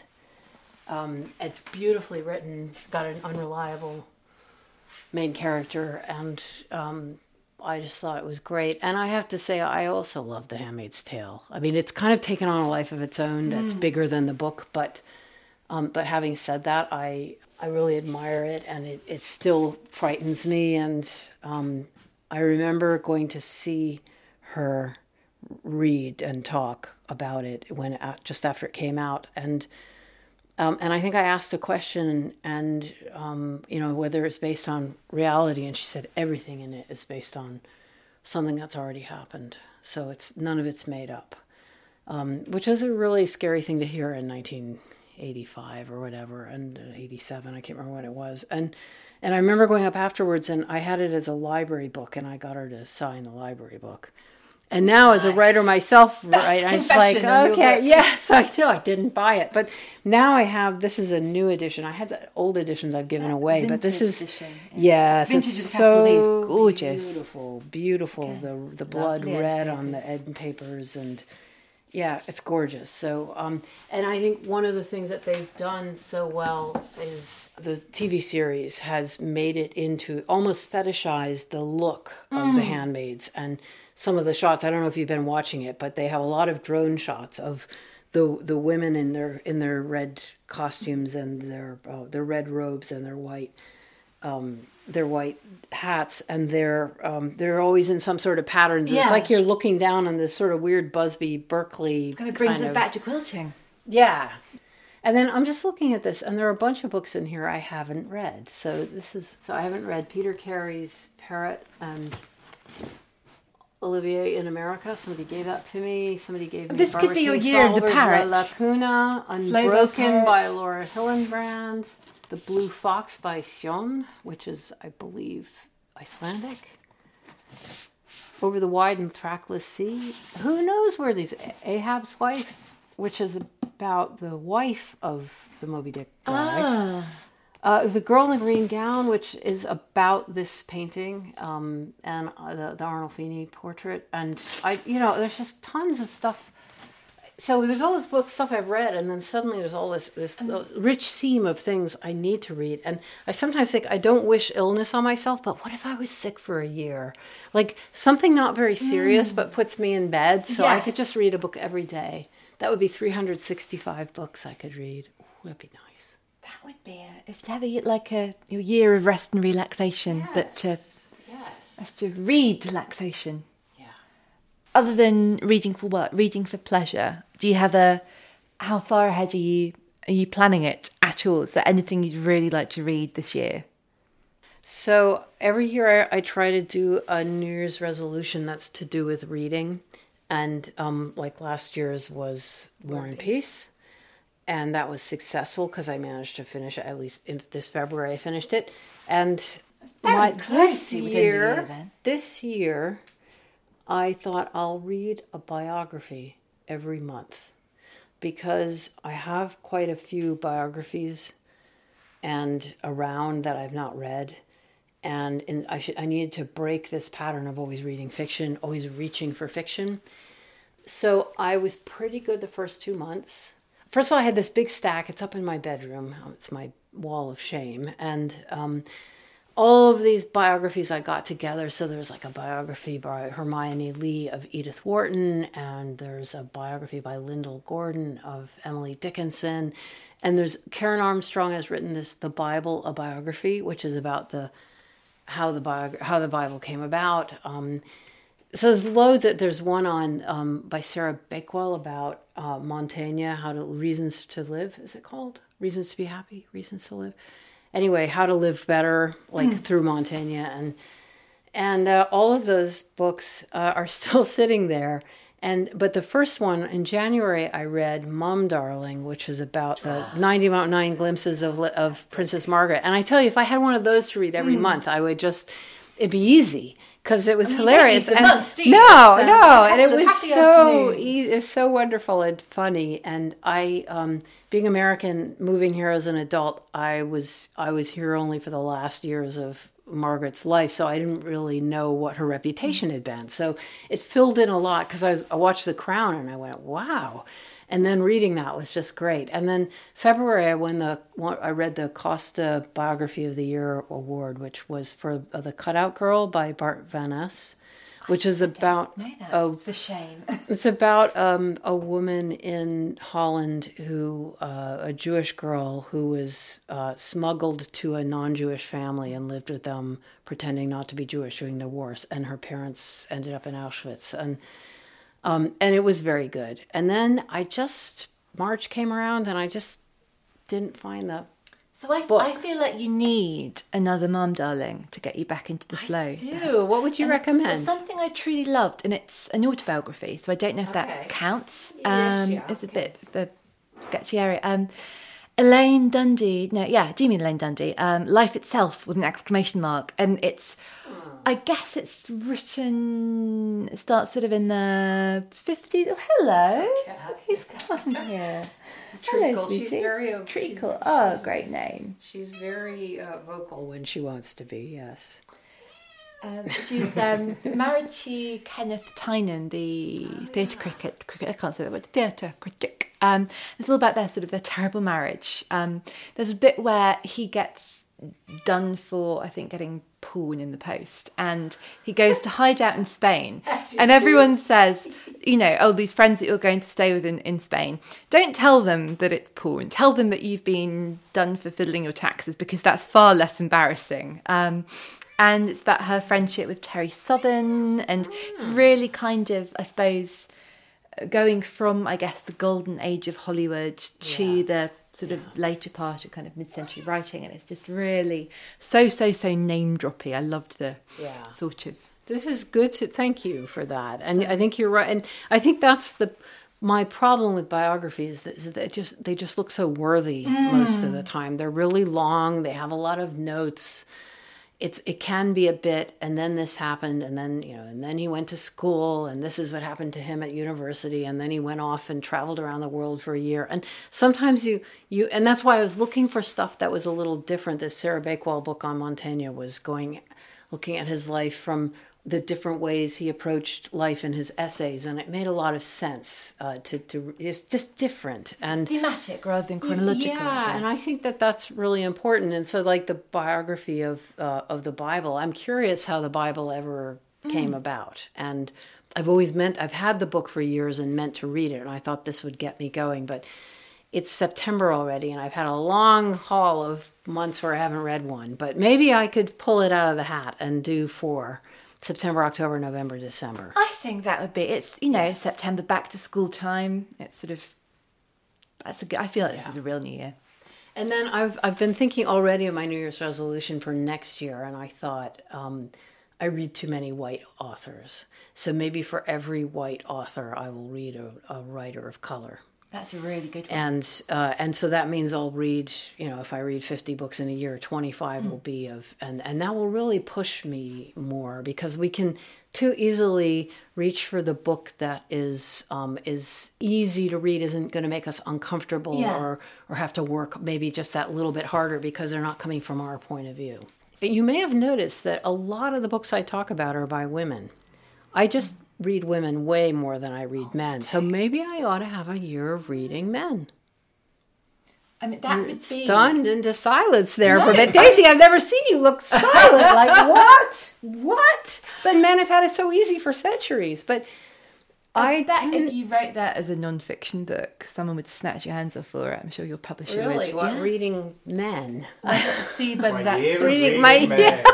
Um, it's beautifully written, got an unreliable main character, and um, I just thought it was great. And I have to say, I also love The Handmaid's Tale. I mean, it's kind of taken on a life of its own that's mm. bigger than the book. But um, but having said that, I I really admire it, and it, it still frightens me. And um, I remember going to see her read and talk about it when just after it came out, and um, and I think I asked a question, and um, you know, whether it's based on reality, and she said everything in it is based on something that's already happened. So it's none of it's made up, um, which is a really scary thing to hear in nineteen eighty-five or whatever, and eighty-seven, I can't remember what it was, and. And I remember going up afterwards, and I had it as a library book, and I got her to sign the library book. And now, nice. As a writer myself, right, I'm just like, okay, yes, I know, I didn't buy it. But now I have, this is a new edition. I had the old editions I've given that away, but this is, edition. yes, vintage it's so gorgeous. Beautiful, beautiful, okay. the the blood Lovely red on the end papers, and yeah, it's gorgeous. So, um, and I think one of the things that they've done so well is the T V series has made it into, almost fetishized the look of mm. The Handmaids, and some of the shots. I don't know if you've been watching it, but they have a lot of drone shots of the the women in their in their red costumes and their uh, their red robes and their white um, their white hats, and they're um, they're always in some sort of patterns. Yeah. It's like you're looking down on this sort of weird Busby Berkeley kind of brings kind us of, back to quilting. Yeah. And then I'm just looking at this, and there are a bunch of books in here I haven't read. So this is so I haven't read Peter Carey's Parrot and Olivier in America. Somebody gave that to me. Somebody gave me. This Barbara could be your King year of the Solber's parrot. La Lacuna, Unbroken by Laura Hillenbrand, The Blue Fox by Sion, which is, I believe, Icelandic. Over the Wide and Trackless Sea. Who knows where these... Ahab's Wife, which is about the wife of the Moby Dick guy. Ah. Uh, the Girl in the Green Gown, which is about this painting, um, and uh, the, the Arnolfini portrait. And, I, you know, there's just tons of stuff. So there's all this book stuff I've read, and then suddenly there's all this this rich seam of things I need to read. And I sometimes think I don't wish illness on myself, but what if I was sick for a year? Like something not very serious, mm. but puts me in bed, so yes. I could just read a book every day. That would be three hundred sixty-five books I could read. Ooh, that'd be nice. That would be a, if to have a, like a your year of rest and relaxation, yes. but to, yes. to read relaxation. Yeah. Other than reading for work, reading for pleasure, do you have a, how far ahead are you, are you planning it at all? Is there anything you'd really like to read this year? So every year I, I try to do a New Year's resolution that's to do with reading. And um, like last year's was War and Peace. And that was successful because I managed to finish it, at least in this February I finished it. And my, this year, year this year, I thought I'll read a biography every month because I have quite a few biographies and around that I've not read. And in, I should I needed to break this pattern of always reading fiction, always reaching for fiction. So I was pretty good the first two months. First of all, I had this big stack. It's up in my bedroom. It's my wall of shame. And um, all of these biographies I got together. So there's like a biography by Hermione Lee of Edith Wharton. And there's a biography by Lyndall Gordon of Emily Dickinson. And there's Karen Armstrong has written this, The Bible, a biography, which is about the how the bio, how the Bible came about. Um, so there's loads. Of, there's one on um, by Sarah Bakewell about uh, Montaigne, how to reasons to live. Is it called Reasons to be Happy? Reasons to live. Anyway, how to live better, like mm. through Montaigne, and and uh, all of those books uh, are still sitting there. And but the first one in January, I read Mum Darling, which is about the ninety-nine glimpses of of Princess Margaret. And I tell you, if I had one of those to read every mm. month, I would just it'd be easy because it was I mean, hilarious. And month, no, so no, and it was so easy, it was so wonderful and funny. And I, um, being American, moving here as an adult, I was I was here only for the last years of Margaret's life, so I didn't really know what her reputation had been. So it filled in a lot because I, was, I watched The Crown and I went, wow. And then reading that was just great. And then February, I won the I read the Costa Biography of the Year award, which was for The Cutout Girl by Bart Van Ness, which is about know that, a, for shame. it's about um, a woman in Holland who, uh, a Jewish girl who was uh, smuggled to a non-Jewish family and lived with them, pretending not to be Jewish during the wars, and her parents ended up in Auschwitz, and um, and it was very good. And then I just March came around, and I just didn't find the So I, book. I feel like you need another Mom Darling to get you back into the flow. I do. perhaps. What would you And recommend? there's something I truly loved, and it's an autobiography, so I don't know if Okay. that counts. Yes, Um, yeah, it's a okay. bit of a sketchy area. Um, Elaine Dundee, no, yeah, do you mean Elaine Dundee? Um, Life Itself with an exclamation mark, and it's, I guess it's written, it starts sort of in the fifties. Oh, hello, he's come here. Treacle. Hello, She's sweetie. very o- Treacle. she's- Oh, she's- great name. She's very uh, vocal when she wants to be, yes. Um, she's um, married to Kenneth Tynan, the theatre cricket, cricket. I can't say that word. Theatre critic. Um, it's all about their sort of their terrible marriage. Um, there's a bit where he gets done for, I think, getting porn in the post, and he goes to hide out in Spain. And everyone says, you know, oh, these friends that you're going to stay with in, in Spain, don't tell them that it's porn. Tell them that you've been done for fiddling your taxes, because that's far less embarrassing. Um, and it's about her friendship with Terry Southern, and it's really kind of, I suppose, going from, I guess, the golden age of Hollywood to Yeah. the sort of later part of kind of mid-century writing, and it's just really so, so, so name-droppy. I loved the Yeah. sort of... This is good to thank you for that. And I think you're right. And I think that's the my problem with biographies, that is that they just they just look so worthy most of the time. They're really long, they have a lot of notes. It's it can be a bit, and then this happened, and then, you know, and then he went to school, and this is what happened to him at university, and then he went off and traveled around the world for a year. And sometimes you you and that's why I was looking for stuff that was a little different. This Sarah Bakewell book on Montaigne was going looking at his life from the different ways he approached life in his essays, and it made a lot of sense uh, to to it's just different and thematic rather than chronological. yeah, and I think that that's really important. And so, like the biography of uh, of the Bible, I'm curious how the Bible ever came about. And I've always meant, I've had the book for years and meant to read it, and I thought this would get me going. But it's September already, and I've had a long haul of months where I haven't read one. But maybe I could pull it out of the hat and do four. September, October, November, December. I think that would be, it's, you know, September, back to school time. It's sort of, that's a good, I feel like this is a real new year. And then I've I've been thinking already of my New Year's resolution for next year, and I thought um, I read too many white authors. So maybe for every white author, I will read a, a writer of color. That's a really good one. And uh, and so that means I'll read, you know, if I read fifty books in a year, twenty-five mm. will be of, and, and that will really push me more, because we can too easily reach for the book that is um, is easy to read, isn't going to make us uncomfortable yeah. or or have to work maybe just that little bit harder because they're not coming from our point of view. You may have noticed that a lot of the books I talk about are by women. I just read women way more than I read men. So maybe I ought to have a year of reading men. I mean, that You're would be... stunned into silence there No, for a bit. Daisy, I've never seen you look silent. Like, what? What? But men have had it so easy for centuries. But I, I bet tend- if you wrote that as a non-fiction book, someone would snatch your hands off for it. I'm sure your publisher would. Really? What, Yeah. reading men? I don't see, but My that's... year of reading reading my- men.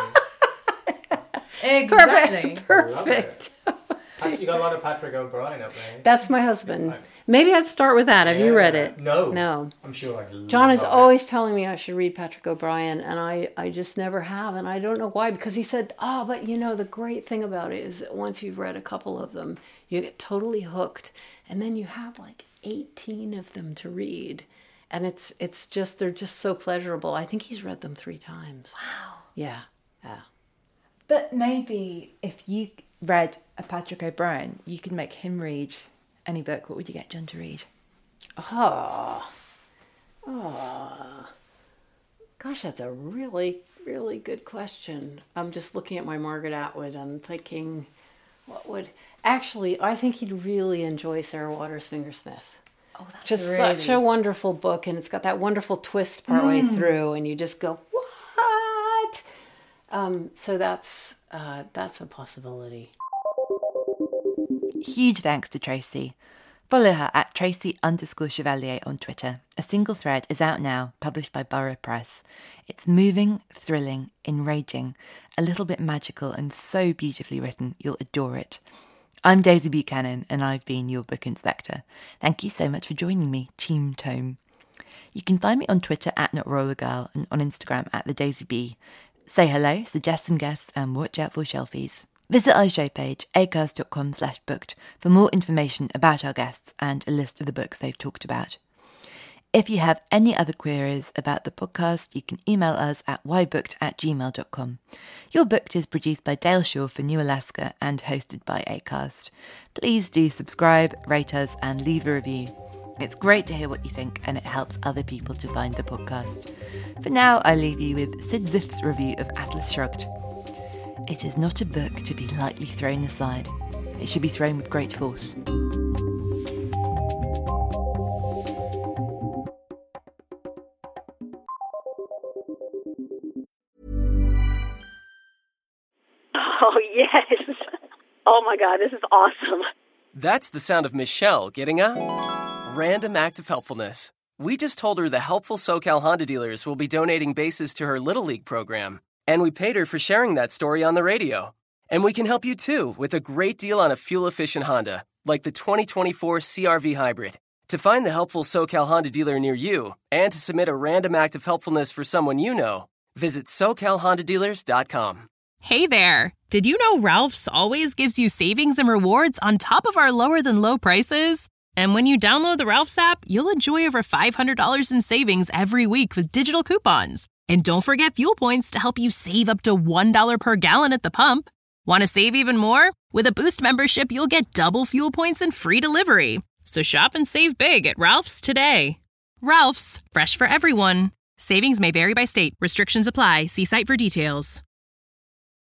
Exactly. Perfect. You got a lot of Patrick O'Brien up there. That's my husband. Maybe I'd start with that. Have you read it? No. No. I'm sure I'd John is love always telling me I should read Patrick O'Brien, and I, I just never have, and I don't know why, because he said, oh, but you know, the great thing about it is that once you've read a couple of them, you get totally hooked, and then you have like eighteen of them to read, and it's it's just, they're just so pleasurable. I think he's read them three times. Wow. Yeah, yeah. But maybe if you read a Patrick O'Brien, you could make him read any book. What would you get John to read? Oh, oh. Gosh, that's a really, really good question. I'm just looking at my Margaret Atwood and thinking, what would... Actually, I think he'd really enjoy Sarah Waters Fingersmith. Oh, that's Just really... such a wonderful book, and it's got that wonderful twist partway Mm. through, and you just go, what? Um, so that's uh, that's a possibility. Huge thanks to Tracy. Follow her at Tracy underscore Chevalier on Twitter. A single thread is out now, published by Borough Press. It's moving, thrilling, enraging, a little bit magical and so beautifully written, you'll adore it. I'm Daisy Buchanan and I've been your book inspector. Thank you so much for joining me, Team Tome. You can find me on Twitter at NotRollerGirl and on Instagram at the Daisy B. Say hello, suggest some guests and watch out for shelfies. Visit our show page, acast.com slash booked, for more information about our guests and a list of the books they've talked about. If you have any other queries about the podcast, you can email us at whybooked at gmail dot com. Your Booked is produced by Dale Shaw for New Alaska and hosted by Acast. Please do subscribe, rate us, and leave a review. It's great to hear what you think, and it helps other people to find the podcast. For now, I leave you with Sid Ziff's review of Atlas Shrugged. It is not a book to be lightly thrown aside. It should be thrown with great force. Oh, yes. Oh, my God, this is awesome. That's the sound of Michelle getting a random act of helpfulness. We just told her the helpful SoCal Honda dealers will be donating bases to her Little League program. And we paid her for sharing that story on the radio. And we can help you, too, with a great deal on a fuel-efficient Honda, like the twenty twenty-four C R V Hybrid. To find the helpful SoCal Honda dealer near you and to submit a random act of helpfulness for someone you know, visit so cal honda dealers dot com. Hey there! Did you know Ralph's always gives you savings and rewards on top of our lower-than-low prices? And when you download the Ralph's app, you'll enjoy over five hundred dollars in savings every week with digital coupons. And don't forget fuel points to help you save up to one dollar per gallon at the pump. Want to save even more? With a Boost membership, you'll get double fuel points and free delivery. So shop and save big at Ralph's today. Ralph's, fresh for everyone. Savings may vary by state. Restrictions apply. See site for details.